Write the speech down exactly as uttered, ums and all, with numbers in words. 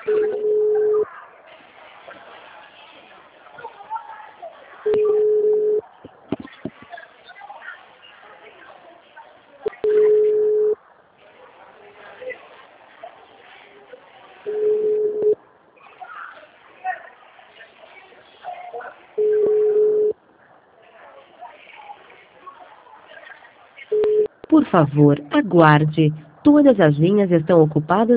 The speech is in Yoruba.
Por favor, aguarde. Todas as linhas estão ocupadas